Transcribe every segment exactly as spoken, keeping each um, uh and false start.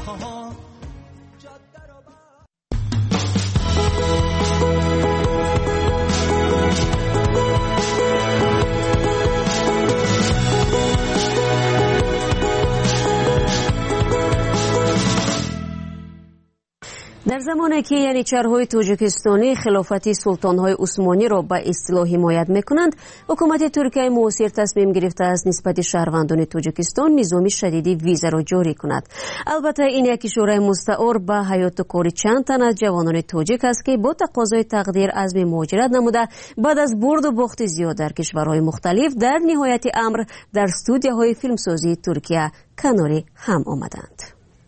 در زمانی که ینیچرهای توجیکستانی خلافت سلطانهای عثمانی را به اصطلاح حمایت میکنند، حکومت ترکیه معاصر تصمیم گرفته است نسبت شهروندان توجیکستان نظام شدیدی ویزا را جاری کند. البته این یک اشاره مستعار به حیات و کار چند تن از جوانان توجیک است که با تقاضای تقدیر عزم مهاجرت نموده بعد از برد و باخت زیاد در کشورهای مختلف در نهایت امر در استودیوهای فیلمسازی ترکیه کناری هم آمدند.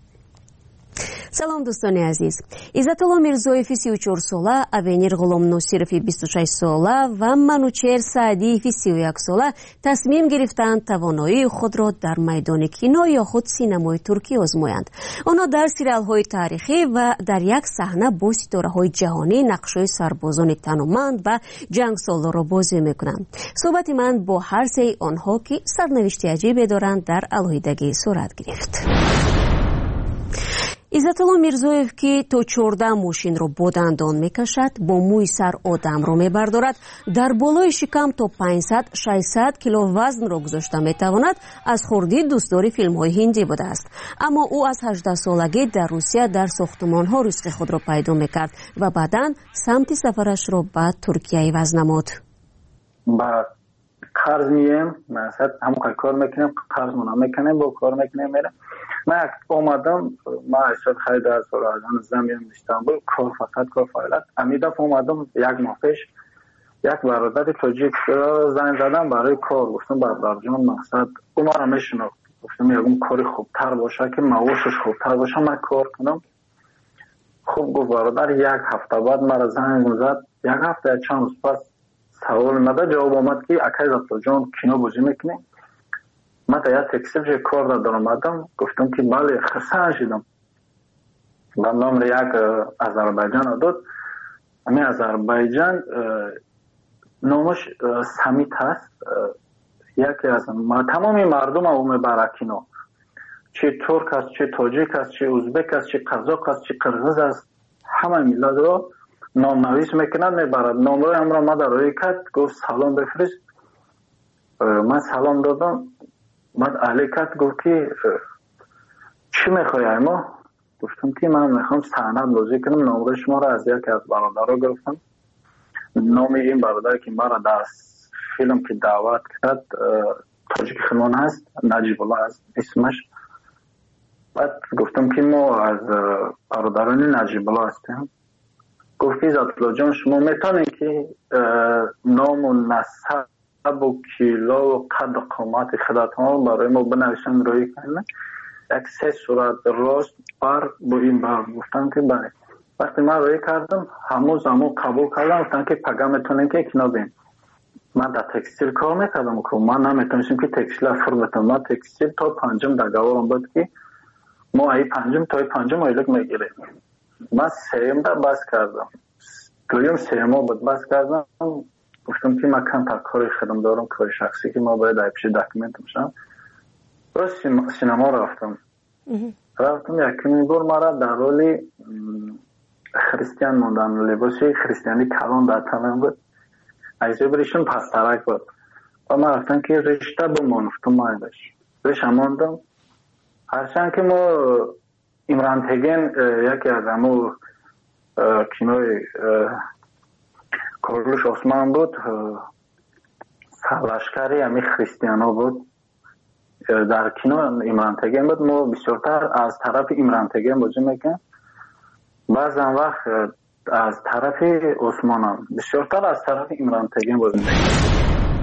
سلام دوستان عزیز. عزت‌الله میرزویف سی و چهار ساله، اوینیر غلام نصیرف بیست و شش ساله و منوچهر سعدی سی و یک ساله تصمیم گرفتند توانایی خود را در میدان کینو یا خود سینمای ترکی آزمایند. آنها در سریال‌های تاریخی و در یک صحنه با ستاره‌های جهانی نقش‌های سربازان تنومند و جنگسالار را بازی می‌کنند. صحبت من با هر سه آنها که سرنوشت عجیبی دارند در علیحدگی صورت گرفت. عزت‌الله میرزویف که تا چهارده ماشین را با دندان میکشد، با موی سر آدم را میبردارد، در بالای شکم تا پانصد ششصد کیلو وزن را گذاشته میتواند، از خردی دوستدار فیلم‌های هندی بوده است. اما او از هجده سالگی در روسیه در ساختمان‌ها رزق خود را پیدا میکرد و بعداً سمت سفرش را به ترکیه عوض نمود. با قرض مییم، مثلا همون کار میکنیم، قرض مون میکنیم، با کار میکنیم میرم. من اومدم، ما اشتاد خیلی از سالان زمین استانبول کار فقط کار فعالیت. امیدم اومدم یک ماه پیش یک برادر توجیک را زنگ زدم برای کار. گفتم برادر جان مقصد او ما را میشناخت. گفتم یکم کاری خوبتر باشه که معاشش خوبتر باشه من کار کنم. خوب گفت برادر. یک هفته بعد مرا زنگ زد. یک هفته چند روز پس سوال مده جواب آمد که اکای زبطا جان کینو بازی میکنی؟ من تا یک تکسیل جای کار دادم آمدم. گفتم که بله خرسان شدم. من نام یک آذربایجان داد. همین آذربایجان نامش سمیت هست. یکی از ما تمامی مردم او میبره کینو. چه ترک است، چه تاجیک است، چه ازبک است، چه قزاق است، چه قرغیز است، همه ملت رو نام نویس میکنند میبرد. نام روی هم را ما در روی کرد. گفت سلام بفرست. من سلام دادم. بعد اهلی کرد گفت که چی میخوای ما؟ گفتم که من میخوام صحنه بازی کنم. نام شما را از یکی از برادرها گرفتم. نام این برادر که مرا در فیلم که دعوت کرد تاجیک خانان هست، نجیب الله هست اسمش. بعد گفتم که ما از برادران نجیب الله هستیم. گفت که عزت‌الله جان شما میتونین که نام و نسب و کیلو و قد و قامت خودتان برای ما بنویسن روی کنن. یک سه صورت راست بر با این بر. گفتم که بله. وقتی من روی کردم همون زمان قبول کردم. گفتم که پگه میتونین که اکنو بین. من در تکستیل کار میکردم که من نمیتونستم که تکستیل فر بتونم. من تکستیل تا پنجم در گوارم بود که ما ای پنجم تا ای پنجم ایلک میگیریم. من سیم در بس کردم. دویم سیم ها بود بس کردم. گفتم که من کم تا کاری خودم دارم، کاری شخصی که ما باید ای پیش داکیمنت میشم. باز سینما رفتم. رفتم یکی بار مرا در رولی خریستیان موندن. لباسی خریستیانی کلان در تنم بود. ایزه بریشون پسترک بود. و من رفتم که رشته بمانفتم مایدش. رشته ماندم. هرچند که ما امران تگین یکی از همو کینوی کارلوش عثمان بود، سرلشکری همی خریستیان ها بود. در کینو امران تگین بود. ما بسیارتر از طرف امران تگین بازی میکنم. بعضا وقت از طرف عثمان هم بسیارتر از طرف امران تگین بازی میکنم.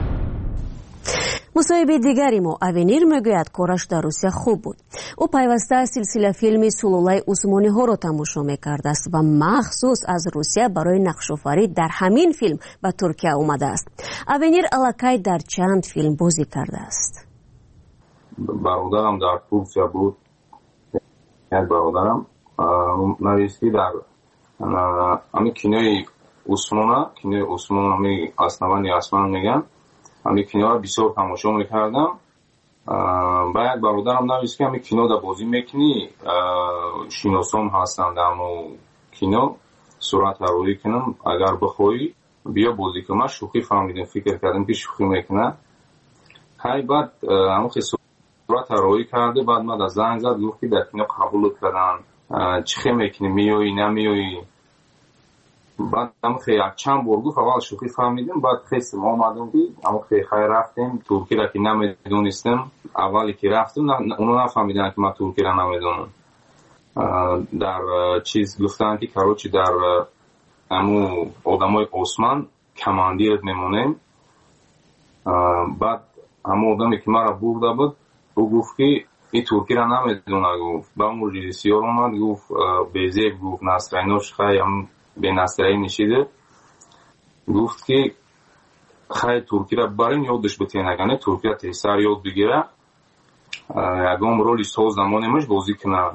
مصاحبه دیگری ما اوینیر میگوید کارش در روسیه خوب بود. او پیوسته سلسله فیلم سلولای عثمانی ها را تماشا میکرده است و مخصوص از روسیه برای نقش‌آفرینی در همین فیلم به ترکیه اومده است. اوینیر الکی در چند فیلم بازی کرده است. برادرم در ترکیه بود. یک برادرم نویسی در همین کینوی عثمانه، کینوی عثمان همی اسنوانی اسمان میگن. همین کینو را بسیار تماشا میکردم. بعد برادرم نوشت که همین کینو دا بازی میکنی شیناسام هستند اما کینو صورت روی کنم اگر بخوای بیا بازی کنم. من شوخی فهمیدم فکر کردم که شوخی میکنه. های بعد همون که صورت روی کرده بعد من از زنگ زد گفت که در کینو قبول کردن چه میکنی میایی نمیایی. بعد هم خیلی چند بار گفت اول شوخی فهمیدیم بعد خیلی ما آمدیم بید اما خیلی خیلی رفتیم ترکی را که نمیدونستم اولی که رفتیم اونو نفهمیدن که ما ترکی را نمیدونم. در چیز گفتن که کاروچی در امو آدمای عثمان کماندیر میمونیم. بعد همو آدمی که ما را برده بود او گفت که این ترکی را نمیدونه. گفت با اون رژیسور اومد گفت بیزیب گفت نصرینوش خیلی هم به نصرین نشیده گفت که خیلی ترکی را برین یادش بتین اگه ترکی را تیسر یاد بگیره یکم رولی ساز زمانیمش بازی کنه.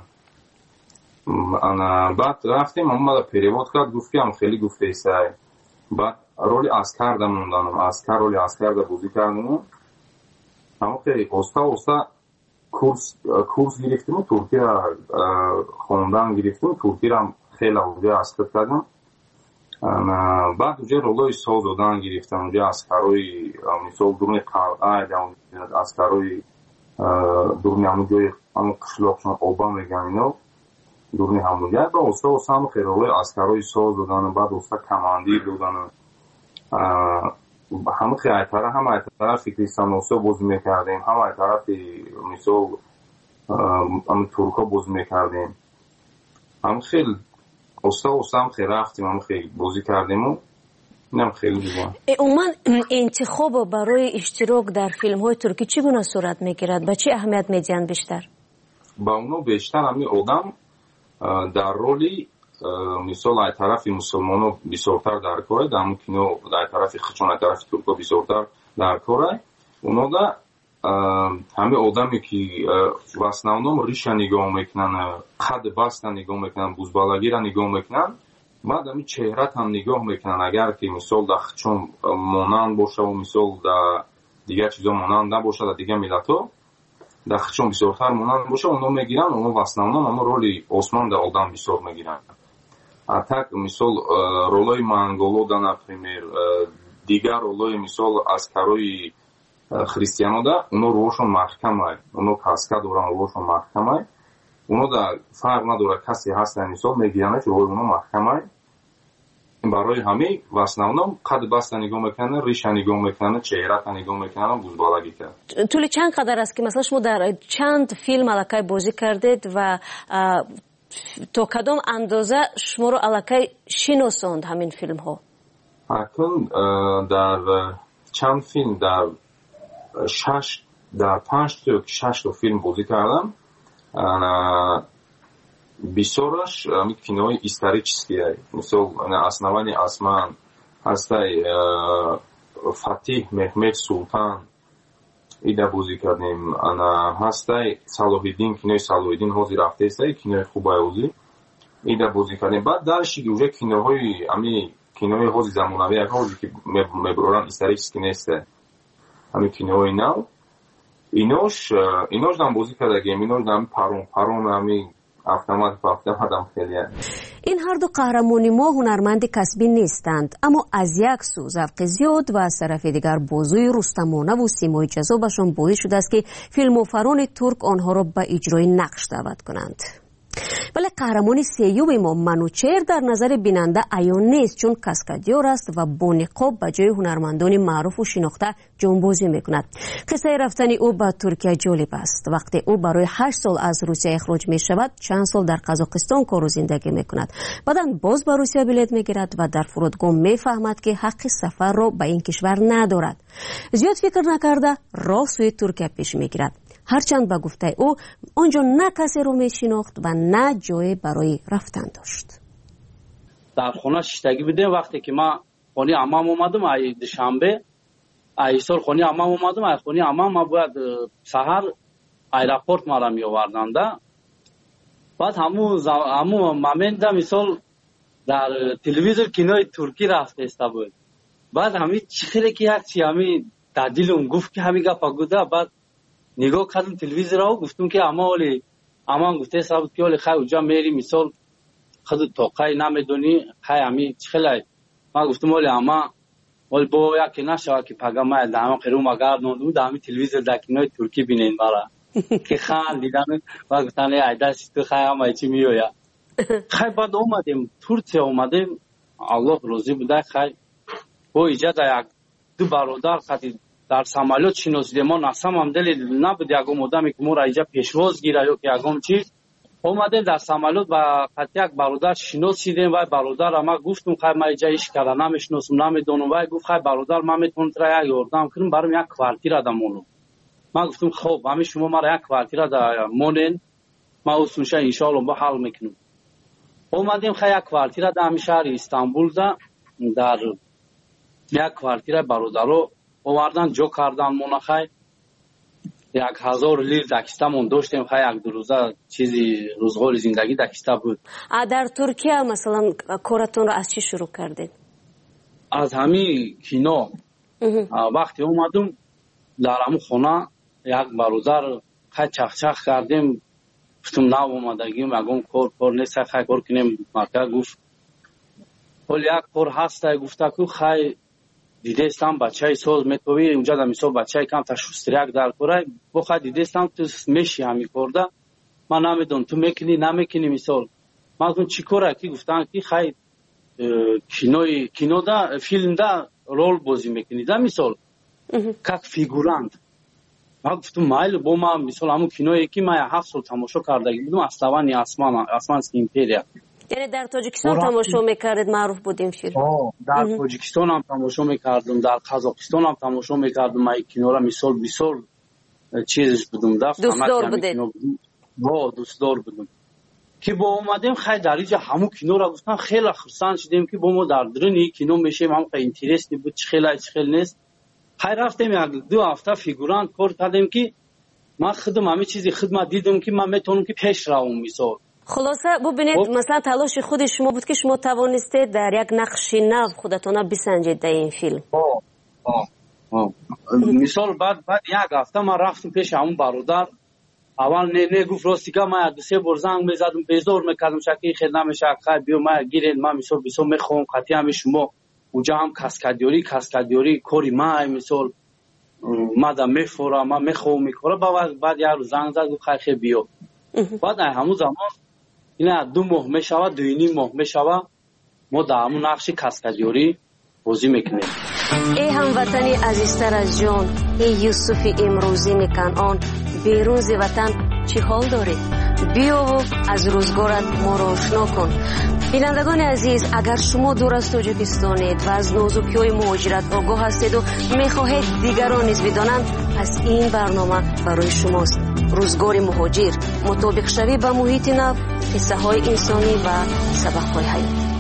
بعد رفتیم اما ما پریواد کرد گفت که هم خیلی گفت تیسر. بعد رولی اسکر دا موندانم اسکر رولی اسکر دا بازی کردم اما خیلی استا استا کورس کورس گرفتیم ترکی را خوندن گرفتیم ترکی را خیلی اونجا اسکر کردم. بعد اونجا رولای ساز دادن گرفتم اونجا اسکرای مثال دورنی قلعه اسکرای دورنی همونجای همون قشلاقشان آبا میگن اینا دورنی همونجا با استا استا هم خیلی رولای اسکرای ساز دادن بعد استا کماندیر دادن همون خیلی طرف هم ای طرف کریستیان اوسا بازی میکردیم هم ای طرف مثال همون ترکا بازی میکردیم هم خیلی استا استا هم خیلی رفتیم هم خیلی بازی کردیم و اینم خیلی دیگه. عموما انتخاب برای اشتراک در فیلم های ترکی چی گونه صورت میگیرد؟ به چی اهمیت میدین بیشتر؟ با اونو بیشتر همین آدم در رولی مثال ای طرف مسلمانو بسیارتر در کاره در همون کینو در طرف خچون ای طرف ترکا بسیارتر در کاره اونا دا همه آدمی که в основном ریشه نگاه میکنن قد بست نگاه میکنن بزبالگی را نگاه میکنن بعد همین چهرت هم نگاه میکنن اگر که مثال در خچون مانند باشه و مثال در دیگر چیزا مانند نباشه در دیگر ملت ها در خچون بسیارتر مانند باشه اونا میگیرن اونا в основном اما رولی عثمان در آدم بسیار میگیرن. так مثال رولای منگولو در например دیگر رولای مثال اسکرای христиано да уно рӯшон маҳкамай уно каска доран рӯшон маҳкамай уно да фарқ надорад касе ҳастан мисол мегиранаш рӯи уно маҳкамай барои ҳамин ва основном қад баста нигоҳ мекунанд риша нигоҳ мекунанд чеҳрата нигоҳ мекунанд бузбалагӣ кард. тӯли чанд қадар аст ки масалан шумо дар чанд филм аллакай бозӣ кардед ва то кадом андоза шуморо аллакай шиносонд ҳамин филмҳо? акун дар чанд филм дар шаш дар панҷ то ё шаш то филм бозӣ кардам. бисёраш ами кинои исторические мисол основание осман ҳастай фатиҳ меҳмед султан ида бозӣ кардем ана ҳастай салоҳиддин кинои салоҳиддин ҳозир рафтаистай кинои хубай ҳозир ида бозӣ кардем. баъд дарши уже киноҳои ами кинои ҳозир замонавӣ ҳозир ки мебуроран исторически нестай ами кинои нав инош инош дам бозӣ кардагем инош дам парон парон ами автомат по автоматам хеле. این هر دو قهرمانی ما هنرمند کسبی نیستند اما از یک سو ذوق زیاد و از طرف دیگر بازوی رستمانه و سیمای جذابشان باعث شده است که فیلموفران ترک آنها را به اجرای نقش دعوت کنند. ولی قهرمان سیوم ما منوچهر در نظر بیننده عیان نیست چون کاسکادیور است و با نقاب به جای هنرمندان معروف و شناخته جانبازی میکند. قصه رفتن او به ترکیه جالب است. وقتی او برای هشت سال از روسیه اخراج می شود چند سال در قزاقستان کار و زندگی میکند. بعدا باز به روسیه بلیط میگیرد و در فرودگاه میفهمد که حق سفر را به این کشور ندارد. زیاد فکر نکرده راه سوی ترکیه پیش میگیرد. هرچند به گفته او آنجا نه کسی رو میشناخت و نه جای برای رفتن داشت. در خونه شیشتگی بودیم وقتی که ما خونه عمام اومدم ای دوشنبه ای سال خونه عمام اومدم ای خونه عمام ما باید سحر ایرپورت ما را می آوردند. بعد همون همون مومنت مثال در تلویزیون کینوی ترکی رفته است بود. بعد همین چخیره که یک چی همین تعدیل اون گفت که همین گپ گفته بعد نگاه کردم تلویزیون رو گفتم که اما ولی اما گفته ثابت که ولی خیلی اونجا میری مثال خود توقعی نمیدونی خیلی همی چخلای ما گفتم ولی اما ولی با یکی نشود که پگمه دامه قروم اگر نودم دامی تلویزیون دکینای ترکی بینین برا که خان دیدن و گفتن ای دست تو خیلی هم چی میویا خیلی بعد اومدیم ترکیه اومدیم الله روزی بوده خیلی با ایجاد یک دو برادر خاطی در سمالیات شناسیده ما نسام هم دلی نبود یکم مدامی که ما را اینجا پیشواز گیره یا که یکم چی اومدیم در سمالیات و خاطی یک برادر شناسیدیم و برادر اما گفتم خیلی ما اینجا ایش کرده نمیشناسم نمیدونم و گفت خیلی برادر ما میتونم ترا یک یاردم کنم برام یک کوارتیر دامونو ما گفتم خب همین شما مرا یک کوارتیر دامونین ما اصلا ان شاء الله با حل میکنم اومدیم خیلی یک کوارتیر دام شهر استانبول دا در یک کوارتیر برادرو آوردن جو کردن منخای یک هزار لیر دکستمون داشتیم خیلی یک دو روزه چیزی روزگار زندگی دکسته بود. در ترکیه مثلا کارتون رو از چی شروع کردید؟ از همین کینو وقتی اومدم در همون خونه یک برادر خیلی چخچخ کردیم گفتم نه اومدگیم اگم کار کار نیست خیلی کار کنیم مرکه گفت ولی یک کار هست گفته که خیلی دیده استم بچه سوز میتوی اونجا در میسو بچه کم تا شستریک در کاره بخواه دیده استم تو میشی همی کرده من نمیدون تو میکنی نمیکنی مثال من گفتم چی کاره که گفتن که خیلی کینوی کینو دا فیلم دا رول بازی میکنی دا مثال که فیگورانت من گفتم مایل با ما مثال همون کینوی که من هفت سال تماشا کرده بودم اسلوانی اسمان اسمان ایمپریا یعنی در تاجیکستان تماشا میکردید معروف بودیم فیلم در تاجیکستان هم تماشا میکردم در قزاقستان هم تماشا میکردم من کینو را مثال بسیار چیزش بودم دوستدار بودید با دوستدار بودم که با اومدیم خیلی در اینجا همون کینو را گفتم خیلی خرسان شدیم که با ما در درنی کینو میشیم هم خیلی اینترستی بود چه خیلی چه خیلی نیست خیلی رفتیم یک دو هفته فیگوران کار کردیم که من خودم همه چیزی خدمت دیدم که من میتونم که پیش روم مثال خلاصه ببینید مثلا تلاش خود شما بود که شما توانستید در یک نقش نو خودتون بسنجید در این فیلم. آه آه آه مثال بعد بعد یک هفته من رفتم پیش همون برادر اول نه نه گفت راستی که من دو سه بار زنگ میزدم بیزار میکردم شکی خیلی نمیشه خیلی بیو من گیرین من مثال بسیار میخوام قطعی هم شما اونجا هم کاسکادیوری کاسکادیوری کوری ما مثال مادام میفورم من میخوام میکره بعد بعد یه روز زنگ زد گفت خیلی بیو بعد همون زمان اینا دو ماه میشود دو نیم ماه میشود ما در همون نقش کاسکادیوری بازی میکنیم. ای هموطنی عزیزتر از جان، ای یوسف امروزی میکنان بیرون ز وطن چی حال داری؟ بیا و از روزگارت ما را آشنا کن. بینندگان عزیز، اگر شما دور از تاجیکستانید و از نازکی‌های مهاجرت آگاه هستید و میخواهید دیگران نیز بدانند، پس این برنامه برای شماست. روزگار مهاجر، مطابق شوی با محیط نو، قصه های انسانی و سبق های حیات.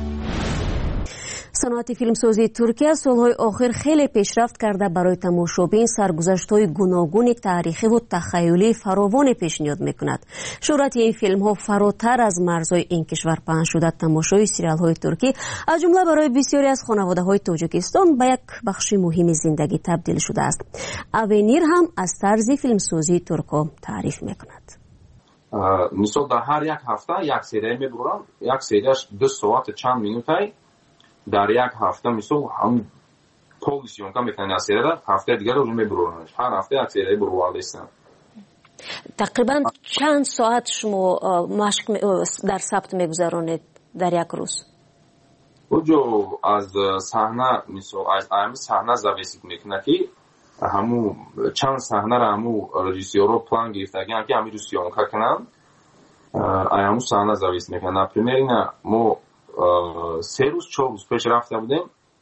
صنعت فیلمسازی ترکیه سالهای آخر خیلی پیشرفت کرده برای تماشابین سرگذشت‌های گوناگون تاریخی و تخیلی فراوان پیشنهاد میکند. شهرت این فیلم ها فراتر از مرزهای این کشور پهن شده. تماشای سریال های ترکی از جمله برای بسیاری از خانواده های تاجیکستان به یک بخش مهم زندگی تبدیل شده است. اونیر هم از طرز فیلمسازی ترکا تعریف میکند. مثلا در هر یک هفته یک سری میبرم، یک سریش دو ساعت چند مینوتی در یک هفته مثل هم پولیسیون که میکنن از سری هفته دیگر رو میبرونش. هر هفته یک سری بروالده هستن. تقریبا چند ساعت شما مشق در ثبت میگذرانید در یک روز؟ اوجو از صحنه مثل از امی صحنه زویسید میکنه که همو چند صحنه را همو رژیسورو پلان گرفتگی که همی رو سیونکا کنن همو صحنه زویس میکنن. نپریمیر اینا ما سه روز چهار روز پیش رفته بودیم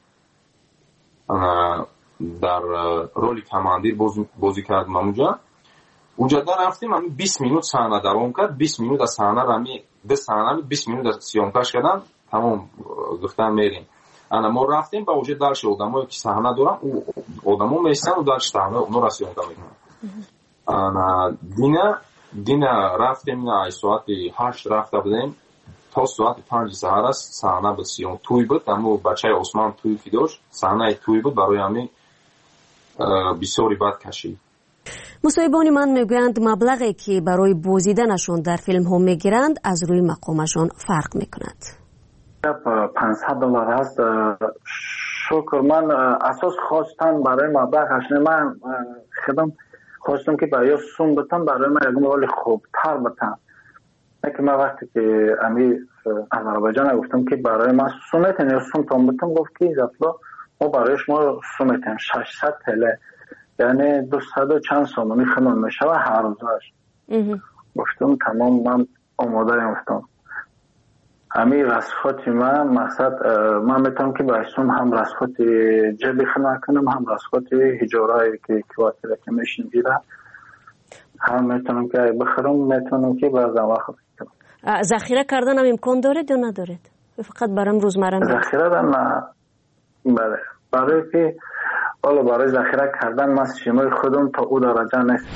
در رولی کماندیر بازی, بازی کردم اونجا اونجا در رفتیم همین بیست مینوت صحنه دوام کرد. بیست مینوت از صحنه را می ده صحنه بیست مینوت از سیونکاش کردن تمام گفتن میریم. انا ما رفتیم با وجود درش آدمایی که صحنه دارن او آدما میستن و درش صحنه اون را سیونکا میکنن. انا دینا دینا رفتیم نه ساعت هشت رفته بودیم تا ساعت پنج سحر است. صحنه بسیار توی بود اما بچه عثمان توی که داشت صحنه توی بود برای همین بسیاری بد کشید. مصاحبان من میگویند مبلغی که برای بازدیدنشان در فیلم ها میگیرند از روی مقامشان فرق میکند. پانصد دلار هست. شکر من اساس خواستن برای مبلغش نه، من خودم خواستم که برای سوم بتم برای من یک مقدار خوبتر بتم. که من وقتی که امی آذربایجان گفتم که برای من سومتن یا سوم تام بتم، گفت که زفلا ما برای شما سومتن ششصد تله یعنی دویست و چند سوم میخوام میشه و هر روزش. گفتم تمام من آماده گفتم. امی رسخاتی من مقصد من میتونم که با سوم هم رسخات جبی خدمت کنم، هم رسخات هجارهایی که کواتر که میشین بیره هم میتونم که بخرم، میتونم که بعضا وقت کنم. ذخیره کردن هم امکان دارد یا ندارد؟ فقط برام روزمره میاد. ذخیره نه. بله برای که حالا برای ذخیره کردن من شیمای خودم تا او درجه نیست.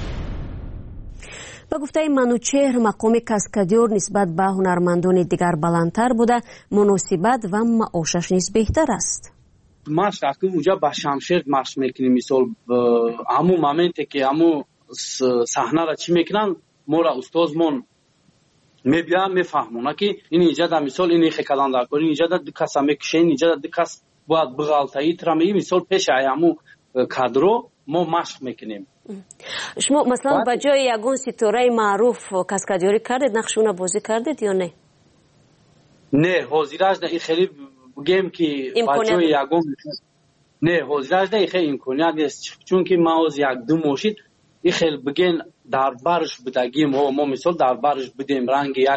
به گفته منوچهر مقام کاسکادیور نسبت به هنرمندان دیگر بلندتر بوده، مناسبت و معاشش نیز بهتر است. ماش اكو اونجا با شمشیر ماش میکنیم، مثال همون مومنتی که همون صحنه را چی میکنن ما را استادمون میبیان میفهمونه که این اینجا در مثال این خیکلان در کاری اینجا در دکاس هم میکشین، اینجا در دکاس باید بغالتایی ترمی مثال پیش همون کادرو ما مشق میکنیم. شما مثلا با جای یگون ستاره معروف کاسکادیوری کردید، نقشونه بازی کردید یا نه؟ نه حاضرش نه، این خیلی بگیم که با جای یگون نه حاضرش نه، این خیلی امکانیت نیست، چون که ما از یک دو ماشین این خیلی بگین در برش بدگیم ما ما مثال در برش بدیم رنگ یک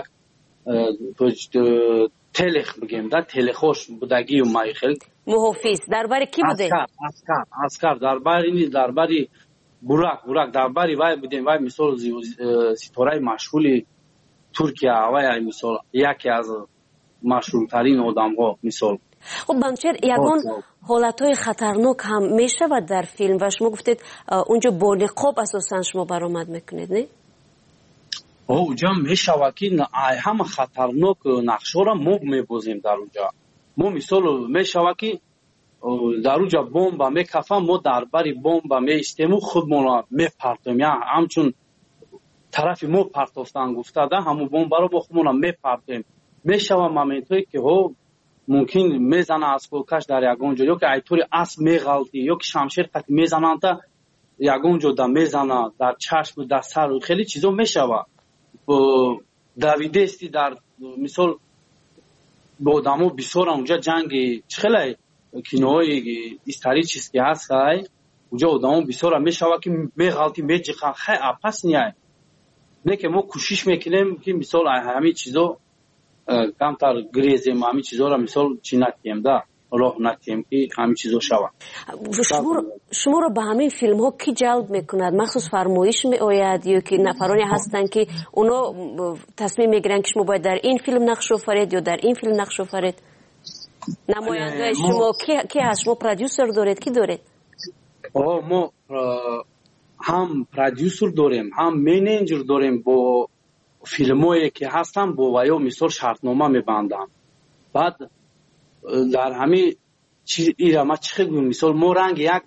تلخ بگیم در تلخوش بدگیم ما خیلی محافظ درباره کی بوده؟ اسکر اسکر اسکر درباره این درباره براک براک درباره وای بودیم، وای مثال ستاره مشهوری ترکیه وای مثال یکی از مشهورترین آدم‌ها مثال. خب بانچر یگان حالتهای خطرناک هم میشود در فیلم و شما گفتید اونجا با نقاب اساسا شما برآمد میکنید نه؟ اونجا میشود که همه خطرناک نقشه را ما میبازیم در اونجا. ما مثال میشود که در اونجا بمب میکفم، ما درباره بمب میستیم خودمون میپرتیم، یا همچون طرف ما پرتافتن گفته ده همون بمب را با خودمون میپرتیم. میشود مومنتی که ها ممکن میزنه از کوکش در یگان جا، یا که ایطوری اسب میغلطی، یا که شمشیر قطع میزنن تا یگان جا در میزنه در چشم در سر، خیلی چیزا میشود. دویدستی در مثال با آدمو بسیار اونجا جنگ خیلی کینوهای استاری چیز که هست اونجا آدمو بسیار میشود که میغلطی میجیخن، خیلی اپس نیه نه که ما کوشش میکنیم که مثال همین چیزا کمتر گریزیم، همین چیزا را مثال چی نکنیم ده راه نکنیم که همین چیزا شود. شما, شما را به همین فیلم ها کی جلب میکند؟ مخصوص فرمایش می آید یا که نفرانی هستند که اونا تصمیم میگیرن که شما باید در این فیلم نقش آفرید یا در این فیلم نقش آفرید؟ نماینده شما کی, کی هست؟ شما پرودیوسر دارید؟ کی دارید؟ آه ما هم پرودیوسر داریم، هم منیجر داریم، با فیلمایی که هستن با وایو مثال شرطنامه میبندم. بعد در همین چیز ایرا ما چه خیلی مثال ما رنگ یک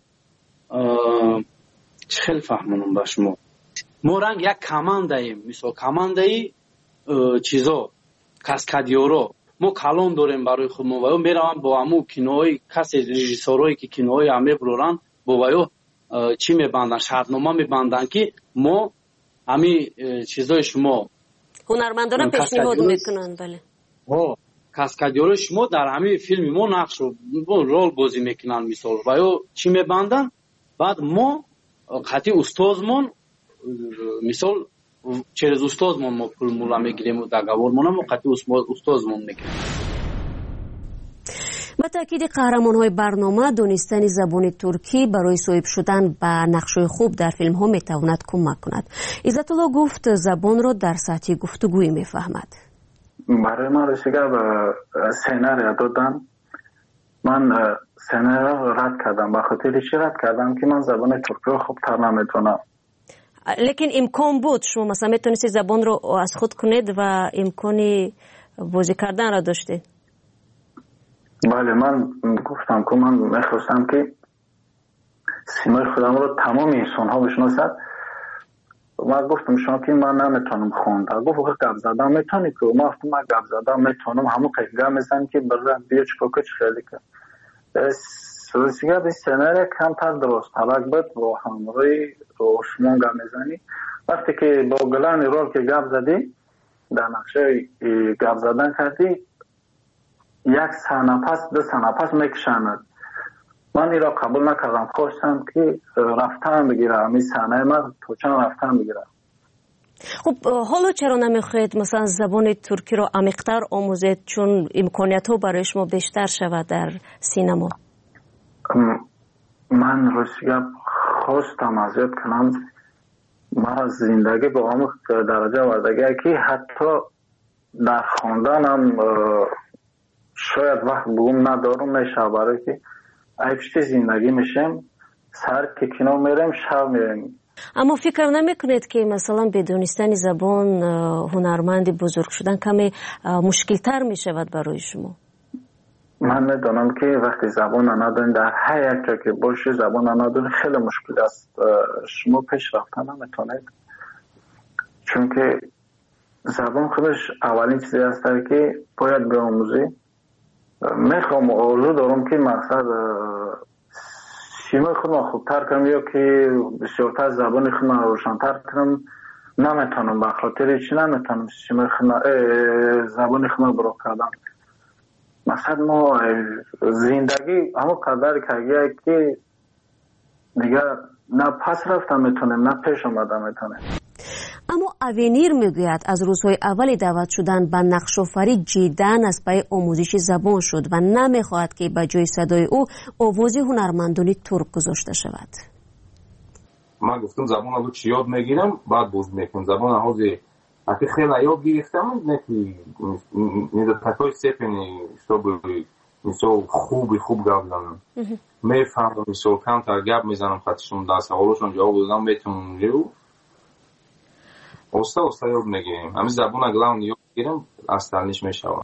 چه خیلی فهمونم با شما ما رنگ یک کماندهیم، مثال کماندهی چیزا کاسکادیورو ما کلان داریم برای خود ما وایو میروم با همون کینوهای کسی رژیسورایی که کینوهای همه برورن با وایو چی میبندن شرطنامه میبندن که ما همین چیزای شما هنرمندان پیشنهاد میکنن. بله ها کاسکادیور شما در همین فیلم ما نقش رو رول بازی میکنن مثال و یا چی میبندن. بعد ما خطی استادمون مثال چرز استادمون ما پول مولا میگیریم و دگاورمون هم خطی استادمون میگیریم. با تاکید قهرمان‌های برنامه دانستن زبان ترکی برای صاحب شدن به نقش‌های خوب در فیلم‌ها می‌تواند کمک کند. عزت الله گفت زبان را در سطح گفتگویی می‌فهمد. برای من رسیده به سیناری دادن، من سیناری را رد کردم. به خاطر چی رد کردم؟ که من زبان ترکی را خوب تر نمی‌تونم. لیکن امکان بود شما مثلا میتونید زبان رو از خود کنید و امکانی بازی کردن را داشتید؟ بله من گفتم که من میخواستم که سیمای خودم رو تمام انسان ها بشناسد. من گفتم شما که من نمیتونم خوندم. گفت آخه گپ زدن میتونی که؟ ما گفتم من گپ زدن میتونم، همون که گپ میزنم که برای بیا چکا کچ خیلی که سوزیگه به سنره کمتر درست حالک بود با همروی روشمون گپ میزنی. وقتی که با گلان رول که گپ زدی در نقشه گپ زدن کردی یک سه نفس دو سه نفس میکشند. من این را قبول نکردم، خواستم که رفتن بگیرم این صحنه من تو چند رفتن بگیرم. خب حالا چرا نمیخواید مثلا زبان ترکی رو عمیق‌تر آموزید چون امکانیت ها برای شما بیشتر شود در سینما؟ من روسیه خواستم ازیاد کنم من زندگی به عمق درجه وردگی که حتی در خواندنم شاید وقت بگم ندارم میشه برای که ایفشتی زندگی میشم سر که کنو میرم شب میرم. اما فکر نمیکنید که مثلا بدونستن زبان هنرمند بزرگ شدن کمی مشکل تر میشود برای شما؟ من میدونم که وقتی زبان ندارین در هر یک جا که باشه زبان ندارین خیلی مشکل است، شما پیش رفتن نمیتونید چون که زبان خودش اولین چیزی است که باید بیاموزی. میخوام آرزو دارم که مقصد سیمای خودم خوبتر کنم یا که بسیارتر زبان خودم روشنتر کنم. نمیتونم به خاطر چی نمیتونم سیمای خودم زبان خودم برو کردم. مثلا ما زندگی همون قدر که که دیگه نه پس رفتم میتونم نه پیش آمدم میتونم. اما اونیر میگوید از روزهای اول دعوت شدن به نقش‌آفرینی جداً از پای آموزش زبان شد و نمیخواهد که به جای صدای او آواز هنرمندان ترک گذاشته شود. من گفتم زبان رو چی یاد میگیرم بعد باز میکنم زبان حوزه اگه خیلی یاد گرفتم نکی نیده تکای سپنی شبه مثل خوبی خوب گپ زنم میفهمم مثل کم تر گپ میزنم خطشون در سوالشون جواب دادم میتونم جو اوستا اوستا یاد میگیریم همین زبان اگلام یاد گیرم اصلنیش میشوم.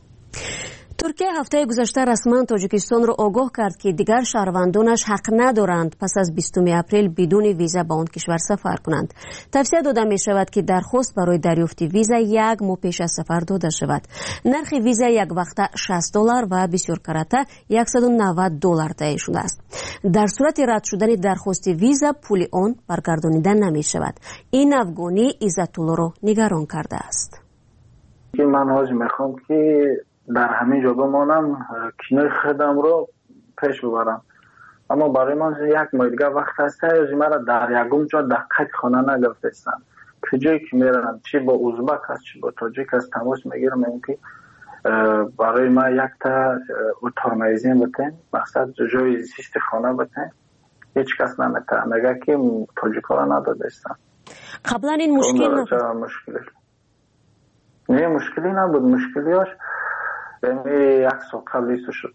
ترکیه هفته گذشته رسما تاجیکستان را آگاه کرد که دیگر شهروندانش حق ندارند پس از بیستم اپریل بدون ویزا به آن کشور سفر کنند. توصیه داده می شود که درخواست برای دریافت ویزا یک ماه پیش از سفر داده شود. نرخ ویزا یک وقته شصت دلار و بسیار کرده صد و نود دلار تعیین شده است. در صورت رد شدن درخواست ویزا پول آن برگردانیده نمی شود. این افغانی عزت الله را نگران کرده است. من حاج میخوام که در همین جا بمانم کینوی خودم رو پیش ببرم اما برای من یک ماه دیگه وقت هست از مرا در یکم جا دقیق خانه نگرفتستم که جایی که میرم چی با ازبک هست چی با تاجیک هست تماس میگیرم این که برای من یک تا اتار میزین بتن مقصد جای زیست خانه بتن هیچ کس نمیتر مگه که تاجیک ها رو ندادستم. قبلا این مشکل نبود؟ نه مشکلی نبود، مشکلیاش یعنی یک سال قبل ایستو شد.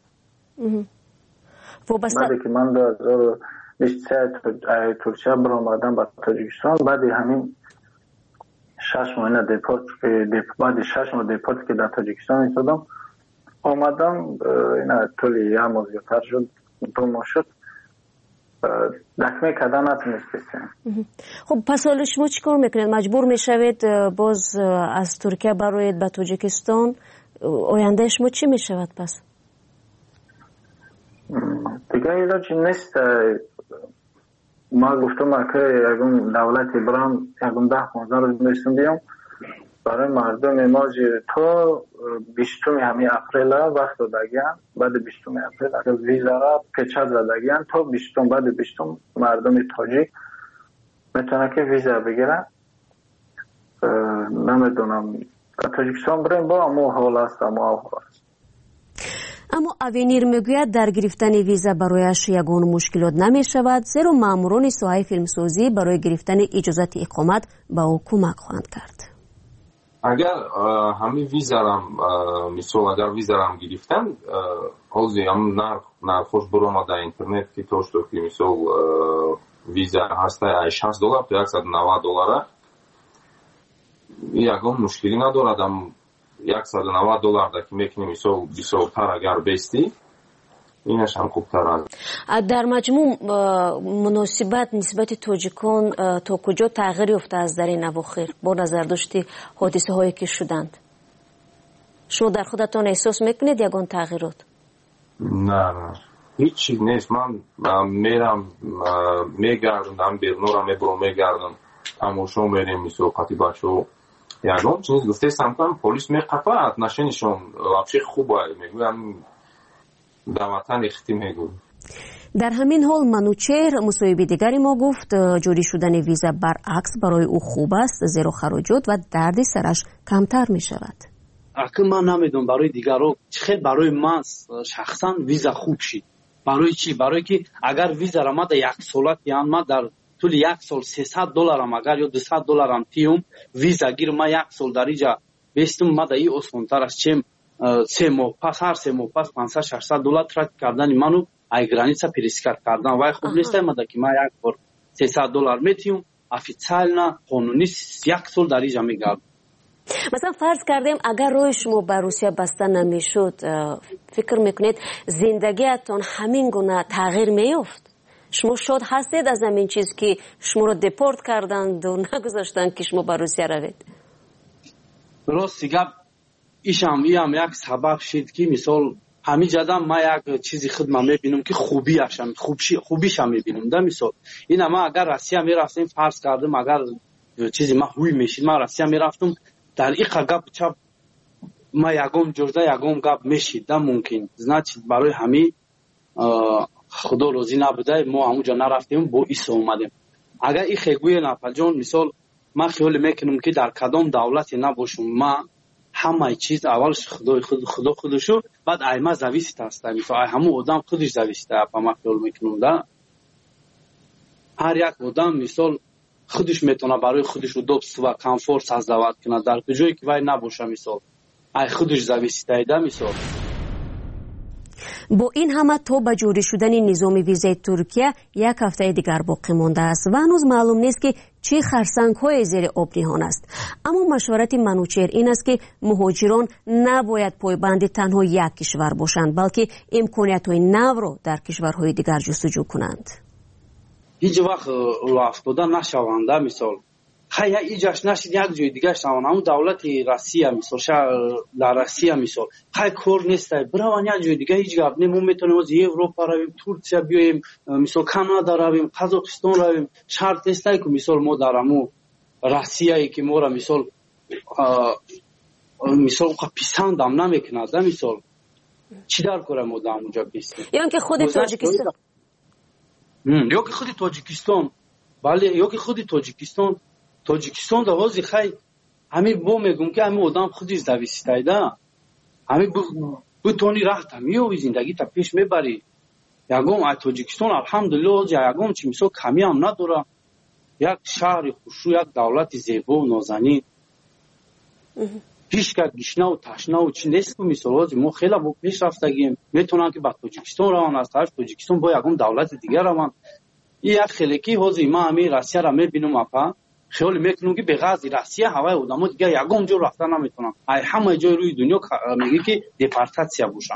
بعدی که من دو هزار و بیست و سه ترکیه برآمدم به تاجیکستان بعد همین شش ماه دیپورت بعد شش ماه دیپورت که در تاجیکستان ایستادم آمدم اینا طولی یه ماه زیادتر شد دو ماه شد دکمه کدن نتونستیم. خب پس حالا شما چی کار میکنید؟ مجبور میشوید باز از ترکیه برایید به تاجیکستان؟ آینده شما چی میشود پس؟ دیگه ایلاجی نیست. ما گفتم که یکم دولتی برام یکم ده پانزده روز میشتم بیام برای مردم ما تا بیستم همین اپریل وقت دادگیان بعد بیستم اپریل ویزا را پیچه زدگیان تا بیستم بعد بیستم مردم تاجیک میتونه که ویزا بگیرن. نمیدونم تاجیکستان بریم با اما حال است اما حال است. اما اونیر میگوید در گرفتن ویزا برایش یگان مشکلات نمی شود زیرا ماموران ساحه فیلمسازی برای گرفتن اجازت اقامت به او کمک خواهند کرد. اگر همین ویزا رام مثلا اگر ویزا رام گرفتن حاضی هم نرخ نرخش برآمد در اینترنت که توش تو که مثلا ویزا هسته شصت دلار تا صد و نود دلار یگان مشکلی ندارد. صد و نود دلار که میکنیم مثلا بیشتر اگر بیستی اینش هم خوبتر است. در مجموع مناسبت نسبت تاجیکان تا کجا تغییر یافته از در این اواخر با نظر داشتی حادثه هایی که شدند؟ شما در خودتان احساس میکنید یگان تغییرات؟ نه نه هیچ چیز نیست. من میرم میگردم بیرون میبرم میگردم تماشا میریم مسابقاتی بچه یگان چیز گفته سمکن پلیس میقفه نشینشون واقعی خوبه میگویم در وطن اختی میگویم. در همین حال منوچهر مصاحبه دیگری ما گفت جاری شدن ویزا برعکس برای او خوب است زیرا خراجات و درد سرش کمتر می شود. اگه من نمیدونم برای دیگران چه برای من شخصا ویزا خوب شد. برای چی؟ برای که اگر ویزا را ما در یک سالت یعنی ما در طول یک سال سیصد دلار هم اگر یا دویست دلار هم تیم ویزا گیر ما یک سال در اینجا بیستم ما در این آسان‌تر است چیم سه ماه پس هر سه ماه پس پانصد ششصد دلار ترک کردن منو ای گرانیسا پریسکار کردن وای خوب نیست ما در که ما یک بار سیصد دلار میتیم افیциально قانونی یک سال در اینجا میگردم. مثلا فرض کردیم اگر روی شما به روسیه بسته نمیشد فکر میکنید زندگیتون همین گونه تغییر میافت؟ شما شاد هستید از همین چیز که شما رو دپورت کردند و نگذاشتند که شما به روسیه روید؟ راستی گپ ایشم ایام یک سبب شد که مثال همین جدم ما یک چیزی خدمت میبینم که خوبی هستم خوبی خوبیش هم میبینم. در مثال این ما اگر روسیه میرفتیم فرض کردم اگر چیزی ما هوی میشید ما روسیه میرفتم در این گپ چپ ما یگام جرده یگام گپ میشید ده ممکن значит برای همین خدا روزی نبوده ما همونجا نرفتیم با ایسا اومدیم. اگر این خیگوی نپل جان مثال من خیال میکنم که در کدام دولتی نباشم ما همه چیز اولش خدا خود خدا خودشو بعد ایما زویست هست مثلا همون آدم خودش زویسته اپا ما خیال میکنم ده هر یک آدم مثال خودش میتونه برای خودش رو دوست و کامفورت سازد کنه در کجایی که وای نباشه مثال ای خودش زویسته ده مثال. با این همه تا به جاری شدن نظام ویزای ترکیه یک هفته دیگر باقی مانده است و هنوز معلوم نیست که چه خرسنگ‌های زیر آب نهان است. اما مشورت منوچهر این است که مهاجران نباید پایبند تنها یک کشور باشند بلکه امکانیت‌های نو را در کشورهای دیگر جستجو کنند. هیچ وقت رو افتاده نشوند مثال خیلی ایجاش نشید یک جای دیگه شوند همون دولت روسیه مثال در روسیه مثال خیلی کار نیست برای یک جای دیگه هیچ گپ نمون میتونیم از اروپا رویم ترکیه بیایم مثال کانادا رویم قزاقستان رویم شرط نیست که مثال ما در همون روسیه که ما را مثال مثال پسند هم نمیکنه ده مثال چی در کاره ما در اونجا بیستیم یا که خود تاجیکستان یا که خود تاجیکستان بله یا که خود تاجیکستان تاجیکستان در حوزه خیلی همین با میگم که همین آدم خودش زویسته ده همین بتونی راحت همیو زندگی تا پیش میبری یگم از تاجیکستان الحمدلله یگم چی مثال کمی هم نداره یک شهر خوشو یک دولت زیبا و نازنین هیچ که گشنه و تشنه و چی نیست که مثال ما خیلی با پیش رفتگیم میتونن که با تاجیکستان روان است تاجیکستان با یگم دولت دیگر روان یک خیلی که حوزه ما همین روسیه را میبینم اپا خیال میکنم که به غاز روسیه هوای آدم‌ها دیگه یگم جو رفتن نمیتونن ای همه جای روی دنیا میگه که دپارتاسیا باشن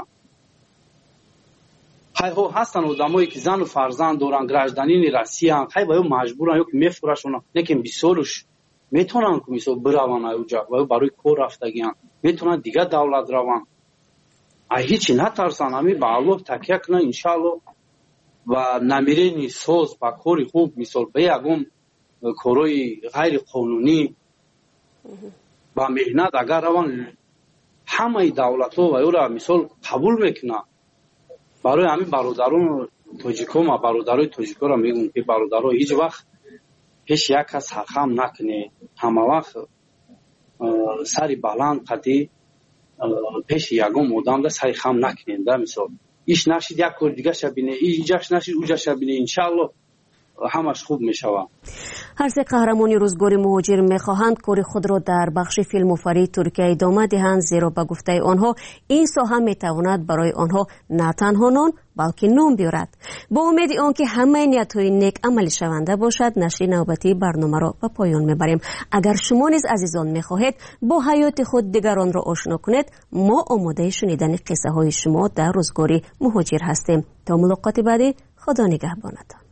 های ها هستن آدمایی که زن و فرزند دارن گراجدانین روسیه هم های باید مجبورن یا که میفروشن لیکن بیسورش میتونن که مثلا بروان اونجا و برای کار رفتگیان میتونن دیگه دولت روان ای هیچی نترسن همین به الله تکیه کنن انشالله و نمیرینی سوز با کاری خوب مثال به یگم کارهای غیر قانونی و مهنت اگر روان همه دولت ها و او را مثال قبول میکنه برای همین برادران تاجیکا ما برادرای تاجیکا را میگم که برادرها هیچ وقت هیچ یک کس سرخم نکنه همه وقت سری بلند قدی پیش یگم آدم را سری خم نکنه مثال ایش نشید یک کار دیگه شبینه ایجاش نشید اوجا شبینه انشالله همش خوب می شود. هر سه قهرمانی روزگار مهاجر میخواهند کار خود را در بخش فیلم آفرینی ترکیه ادامه دهند، زیرا به گفته آنها این ساحه میتواند برای آنها نه تنها نان بلکه نام بیارد. با امید آنکه همه نیت‌های نیک عملی شونده باشد، نشر نوبتی برنامه را به پایان میبریم. اگر شما نیز عزیزان میخواهید با حیات خود دیگران را آشنا کنید، ما آماده شنیدن قصه های شما در روزگار مهاجر هستیم. تا ملاقات بعدی، خدا نگهبانتان.